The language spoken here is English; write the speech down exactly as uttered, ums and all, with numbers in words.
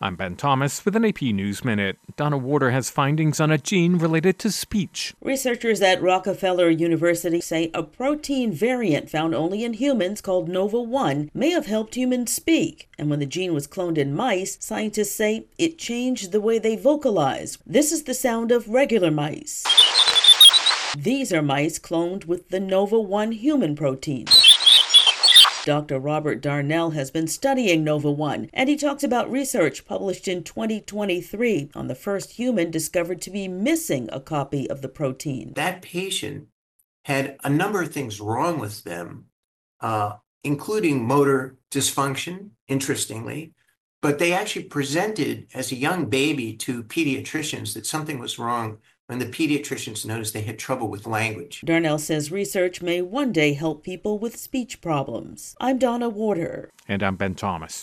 I'm Ben Thomas with an A P News Minute. Donna Warder has findings on a gene related to speech. Researchers at Rockefeller University say a protein variant found only in humans called Nova one may have helped humans speak. And when the gene was cloned in mice, scientists say it changed the way they vocalize. This is the sound of regular mice. These are mice cloned with the Nova one human protein. Doctor Robert Darnell has been studying Nova one, and he talks about research published in twenty twenty-three on the first human discovered to be missing a copy of the protein. That patient had a number of things wrong with them, uh, including motor dysfunction, interestingly, but they actually presented as a young baby to pediatricians that something was wrong when the pediatricians noticed they had trouble with language. Darnell says research may one day help people with speech problems. I'm Donna Warder. And I'm Ben Thomas.